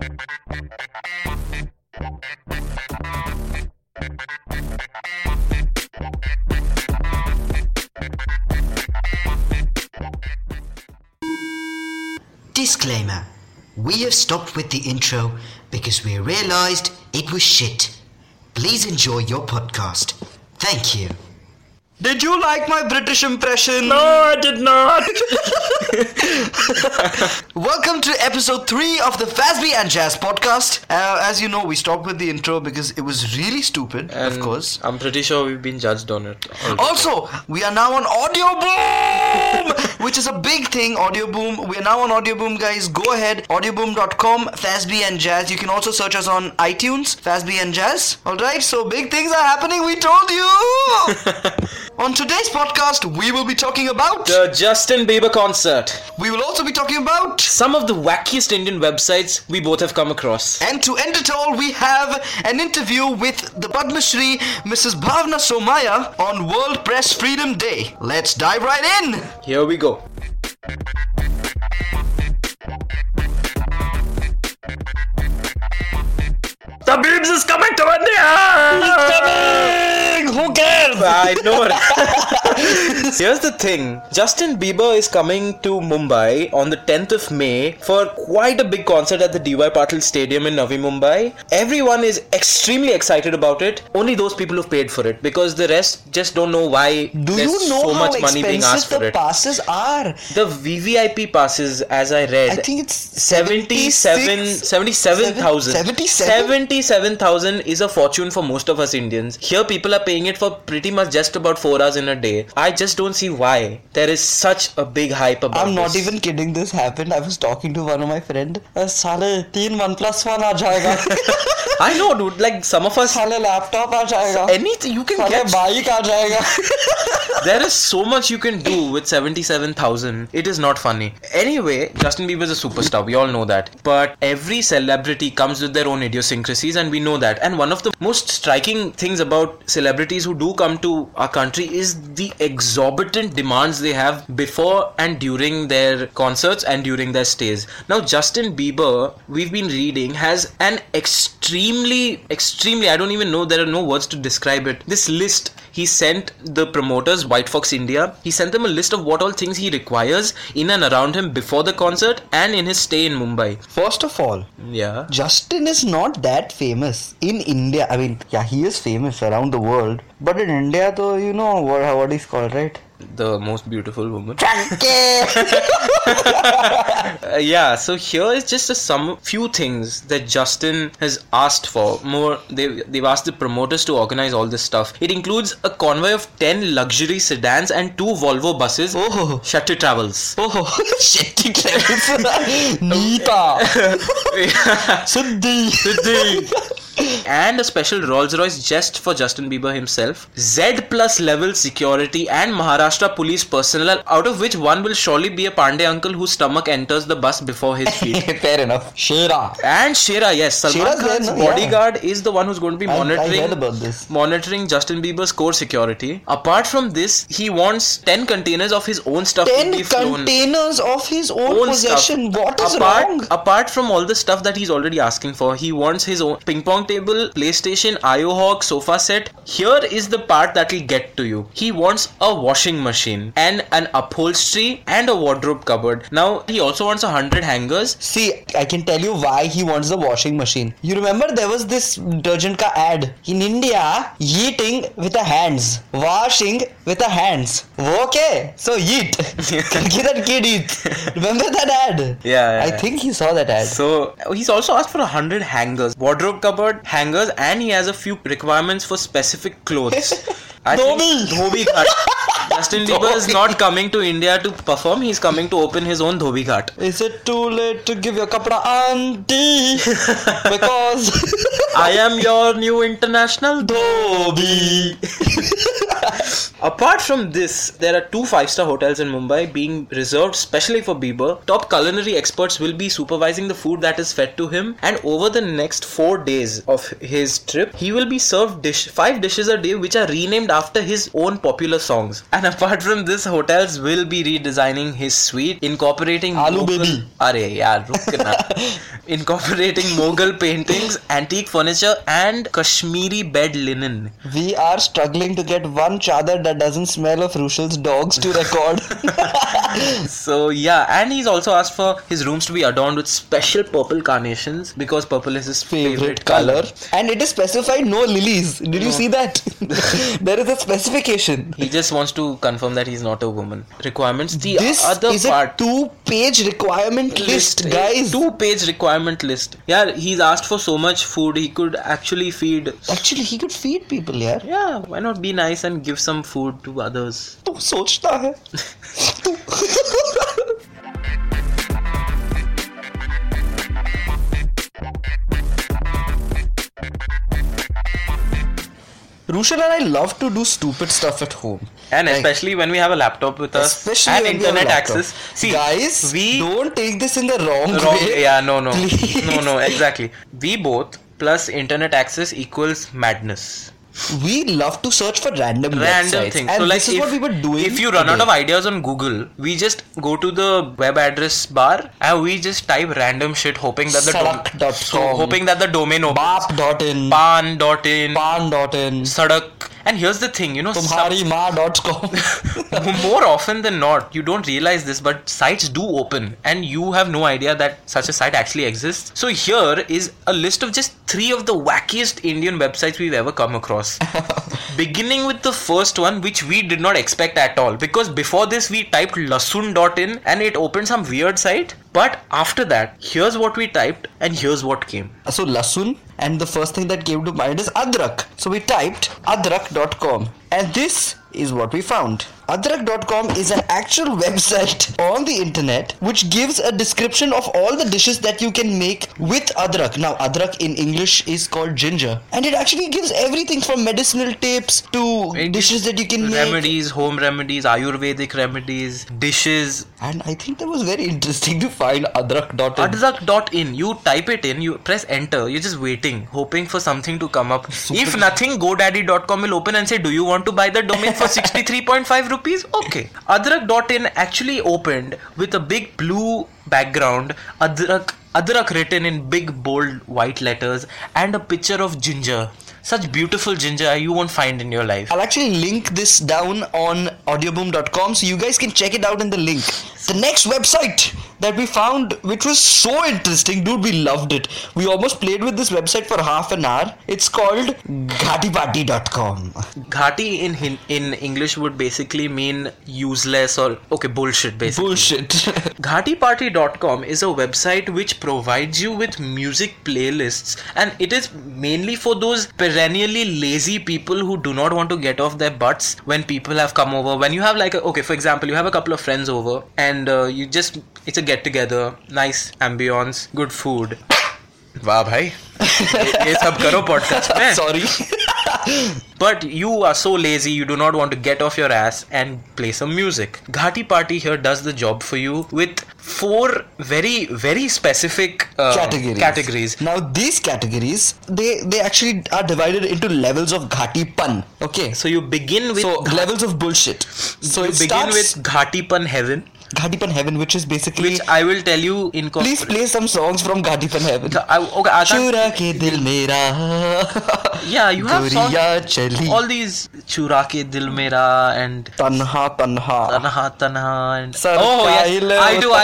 Disclaimer. We have stopped with the intro because we realized it was shit. Please enjoy your podcast. Thank you. Did you like my British impression? No, I did not. Welcome to episode 3 of the Fazby and Jazz podcast. As you know, we stopped with the intro because it was really stupid, And of course. I'm pretty sure we've been judged on it. Also, we are now on Audio Boom, which is a big thing. Audio Boom. We are now on Audio Boom, guys. Go ahead, audioboom.com, Fazby and Jazz. You can also search us on iTunes, Fazby and Jazz. Alright, so big things are happening, we told you! On today's podcast, we will be talking about... The Justin Bieber concert. We will also be talking about... Some of the wackiest Indian websites we both have come across. And to end it all, we have an interview with the Padma Shri, Mrs. Bhavna Somaya, on World Press Freedom Day. Let's dive right in! Here we go. The Biebs is coming to India! Who cares? I know it. Here's the thing. Justin Bieber is coming to Mumbai on the 10th of May for quite a big concert at the D.Y. Patil Stadium in Navi Mumbai. Everyone is extremely excited about it. Only those people who've paid for it, because the rest just don't know why there's so much money being asked for it. Passes are? The VVIP passes, as I read, I think it's 77,000. 77,000 is a fortune for most of us Indians. Here people are paying it for pretty much just about 4 hours in a day. I just don't see why there is such a big hype about I'm not this. even kidding, this happened. I was talking to one of my friends. Saale 3 OnePlus phone aa jayega. I know, dude, like some of us, Saale laptop aa jayega. anything you can Saale get. bike aa jayega. There is so much you can do with 77,000. It is not funny. Anyway, Justin Bieber is a superstar. We all know that. But every celebrity comes with their own idiosyncrasies, and we know that. And one of the most striking things about celebrities who do come to our country is the exorbitant demands they have before and during their concerts and during their stays. Now, Justin Bieber, we've been reading, has an extremely, I don't even know, there are no words to describe it. This list he sent the promoters, White Fox India, he sent them a list of what all things he requires in and around him before the concert and in his stay in Mumbai. First of all, Yeah. Justin is not that famous in India. I mean, yeah, he is famous around the world. But in India, though, you know what he's called, right? The most beautiful woman. Chunky! Yeah, so here is just few things that Justin has asked for. They've asked the promoters to organize all this stuff. It includes a convoy of 10 luxury sedans and 2 Volvo buses. Oh. Shetty Travels. Oh, Shetty Travels. Neeta. Siddhi. And a special Rolls Royce just for Justin Bieber himself. Z plus level security and Maharashtra police personnel, out of which one will surely be a Pandey uncle whose stomach enters the bus before his feet. Fair enough. Shera. And Shera, yes. Salman Shera's Khan's there, no? bodyguard is the one who's going to be I heard about this. monitoring Justin Bieber's core security. Apart from this, he wants 10 containers of his own stuff to 10 be flown. containers of his own possession. Stuff. What is wrong? Apart from all the stuff that he's already asking for, he wants his own ping pong table, PlayStation, IO-Hawk, sofa set. Here is the part that will get to you. He wants a washing machine and an upholstery and a wardrobe cupboard. Now, he also wants 100 hangers. See, I can tell you why he wants the washing machine. You remember there was this detergent ka ad in India, eating with the hands, washing with the hands. Okay, so eat. Karke that kid eat. Remember that ad? Yeah. I think he saw that ad. So he's also asked for 100 hangers, wardrobe cupboard, hangers, and he has a few requiremements for specific clothes. Dhobi Ghat. Justin Bieber is not coming to India to perform. He's coming to open his own Dhobi Ghat. Is it too late to give your kapda auntie? Because I am your new international Dhobi. Apart from this, there are 2 5-star hotels in Mumbai being reserved specially for Bieber. Top culinary experts will be supervising the food that is fed to him, and over the next 4 days of his trip, he will be served 5 dishes a day which are renamed after his own popular songs. And apart from this, hotels will be redesigning his suite, incorporating Aloo baby. Are yaar, ruk na. Incorporating Mughal paintings, antique furniture, and Kashmiri bed linen. We are struggling to get one chadar that doesn't smell of Rushal's dogs to record. So yeah, and he's also asked for his rooms to be adorned with special purple carnations because purple is his favorite color. And it is specified no lilies. Did you see that? There is a specification. He just wants to confirm that he's not a woman. Requirements. The This other is part. a 2-page requirement list, guys. 2-page requirement list. Yeah, he's asked for so much food he could actually feed. Actually, he could feed people, yaar. Yeah, why not be nice and give some food to others? तू सोचता है तू Rushal and I love to do stupid stuff at home. And Like, especially when we have a laptop with us especially and when we have a internet laptop. access. See, guys, we don't take this in the wrong wrong. way. Yeah, no, Please. no, exactly. We both plus internet access equals madness. We love to search for random websites. Things. And So like this is what we were doing. if you run out today. of ideas on Google, we just go to the web address bar and we just type random shit hoping that the Sadak.com. hoping that the domain opens. Bap.in, Pan.in, Pan.in, Sadak. And here's the thing, tumharimaa.com. more often than not, you don't realize this, but sites do open and you have no idea that such a site actually exists. So here is a list of just 3 of the wackiest Indian websites we've ever come across. Beginning with the first one, which we did not expect at all, because before this we typed lasun.in and it opened some weird site. But after that, here's what we typed and here's what came. So lasun, and the first thing that came to mind is adrak. So we typed adrak.com, and this is what we found. Adrak.com is an actual website on the internet which gives a description of all the dishes that you can make with adrak. Now adrak in English is called ginger, and it actually gives everything from medicinal tips to dishes that you can make. Remedies, home remedies, Ayurvedic remedies, dishes. And I think that was very interesting to find adrak.in. Adrak.in, you type it in, you press enter, you're just waiting, hoping for something to come up. If nothing, GoDaddy.com will open and say, do you want to buy the domain for 63.5 rupees? Okay. Adrak.in actually opened with a big blue background, Adrak written in big bold white letters, and a picture of ginger. Such beautiful ginger you won't find in your life. I'll actually link this down on audioboom.com so you guys can check it out in the link. The next website that we found, which was so interesting, dude, we loved it. We almost played with this website for half an hour. It's called ghatiparty.com. Ghati in English would basically mean useless or bullshit basically. Bullshit. Ghatiparty.com is a website which provides you with music playlists, and it is mainly for those perennially lazy people who do not want to get off their butts when people have come over. When you have for example, you have a couple of friends over and it's a get together, nice ambience, good food. वाह भाई ये सब करो podcast में. Sorry. But you are so lazy, you do not want to get off your ass and play some music. Ghati Party here does the job for you with 4 very, very specific categories. Now these categories, they actually are divided into levels of Ghatipan. Okay. So you begin with levels of bullshit. So you begin with Ghatipan Heaven. Ghatipan Heaven, which is basically... Which I will tell you in... Please play some songs from Ghatipan Heaven. Chura ke dil mera. Yeah, you have songs. Chali. All these Chura ke dil mera and... Tanha and... Oh yes.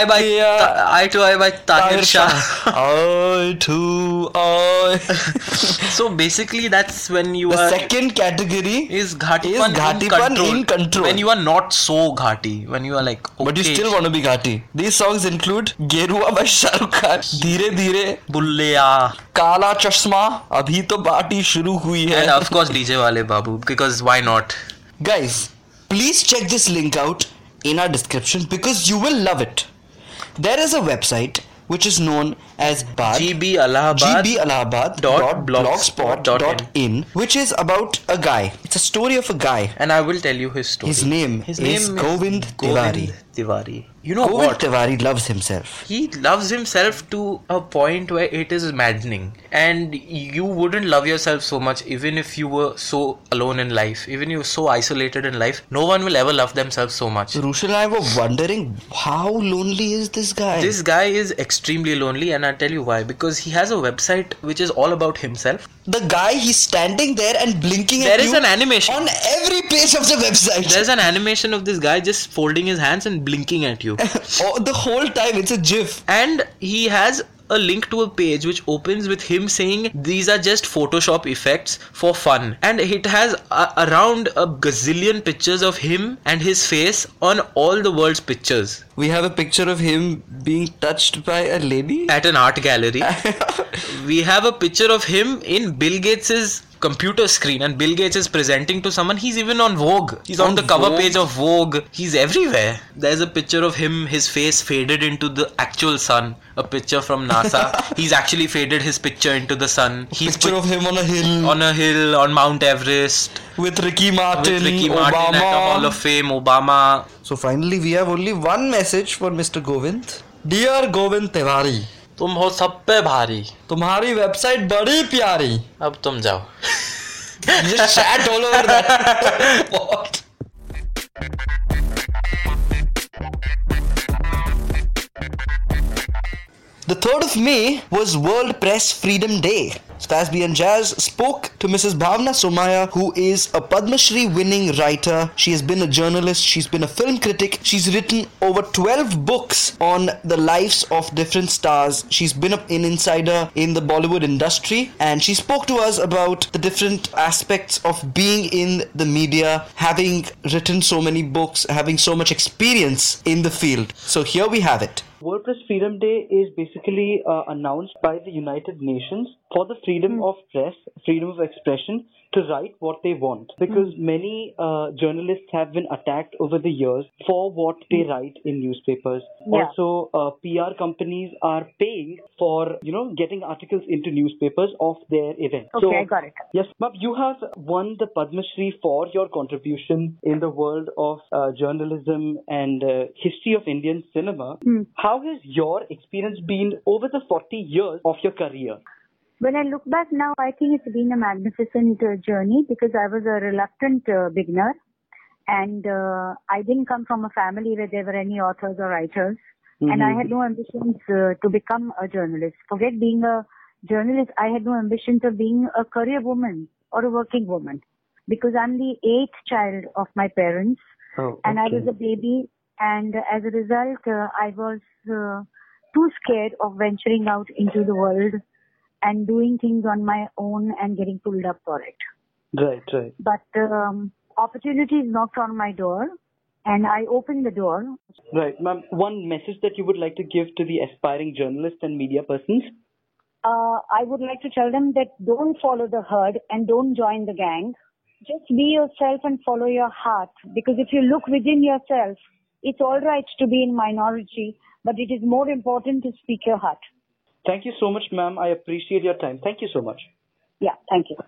I too I by Tahir Shah. I too I. So basically that's when you the second category is Ghatipan in control. When you are not so Ghati. When you are like... Okay, but you still want to be Ghati. These songs include Gerua by Shah Rukh Khan, Dheere Dheere, Bulleya, Kala Chashma, Abhi to party shuru hui hai. And of course DJ Wale Babu, because why not? Guys, please check this link out in our description because you will love it. There is a website which is known as GBAllahabad.blogspot.in, which is about a guy. It's a story of a guy. And I will tell you his story. His name is Govind Tiwari. You know Govind what? Tiwari loves himself. He loves himself to a point where it is maddening. And you wouldn't love yourself so much even if you were so alone in life. Even you were so isolated in life. No one will ever love themselves so much. Rushil and I were wondering, how lonely is this guy? This guy is extremely lonely, and I'll tell you why. Because he has a website which is all about himself. The guy, he's standing there and blinking There at is you an animation. on every page of the website. There's an animation of this guy just folding his hands and blinking at you. The whole time, it's a gif. And he has a link to a page which opens with him saying these are just Photoshop effects for fun, and it has around a gazillion pictures of him and his face on all the world's pictures. We have a picture of him being touched by a lady at an art gallery. We have a picture of him in Bill Gates's computer screen, and Bill Gates is presenting to someone. He's even on Vogue. He's on the cover page of Vogue. He's everywhere. There's a picture of him, his face faded into the actual sun. A picture from NASA. He's actually faded his picture into the sun. He's picture of him on a hill. On Mount Everest. With Ricky Martin, Obama. At a Hall of Fame, Obama. So finally we have only one message for Mr. Govind. Dear Govind Tiwari, तुम हो सब पे भारी, तुम्हारी website बड़ी प्यारी. अब तुम जाओ. You just shat all over that. What? The 3rd of May was World Press Freedom Day. Fazby and Jazz spoke to Mrs. Bhavna Somaya, who is a Padma Shri winning writer. She has been a journalist, she's been a film critic, she's written over 12 books on the lives of different stars. She's been an insider in the Bollywood industry, and she spoke to us about the different aspects of being in the media, having written so many books, having so much experience in the field. So here we have it. World Press Freedom Day is basically announced by the United Nations for the freedom of press, freedom of expression, to write what they want. Because many journalists have been attacked over the years for what they write in newspapers. Yeah. Also, PR companies are paying for, getting articles into newspapers of their events. Okay, I got it. Yes, ma'am, you have won the Padma Shri for your contribution in the world of journalism and history of Indian cinema. How has your experience been over the 40 years of your career? When I look back now, I think it's been a magnificent journey because I was a reluctant beginner, and I didn't come from a family where there were any authors or writers, and I had no ambitions to become a journalist. Forget being a journalist, I had no ambitions of being a career woman or a working woman because I'm the 8th child of my parents, and I was a baby, and as a result, I was too scared of venturing out into the world and doing things on my own and getting pulled up for it. Right. But opportunities knocked on my door and I opened the door. Right. Ma'am, one message that you would like to give to the aspiring journalists and media persons? I would like to tell them that don't follow the herd and don't join the gang. Just be yourself and follow your heart, because if you look within yourself, it's all right to be in minority, but it is more important to speak your heart. Thank you so much, ma'am. I appreciate your time. Thank you so much. Yeah, thank you.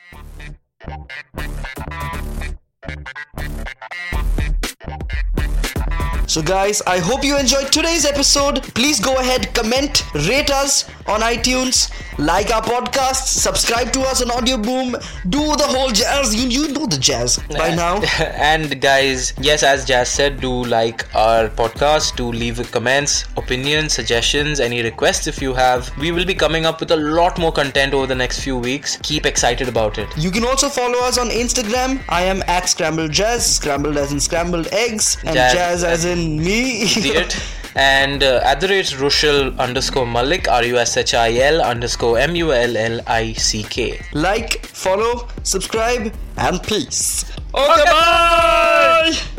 So guys, I hope you enjoyed today's episode. Please go ahead, comment, rate us on iTunes, like our podcast, subscribe to us on Audio Boom, do the whole jazz. You know the jazz by now. And guys, yes, as Jazz said, do like our podcast, do leave comments, opinions, suggestions, any requests if you have. We will be coming up with a lot more content over the next few weeks. Keep excited about it. You can also follow us on Instagram. I am at Scrambled Jazz, scrambled as in scrambled eggs, and jazz as in me. Idiot. And at the rate Rushil_Malik, RUSHIL_MULLICK. Like, follow, subscribe, and peace. Okay, bye!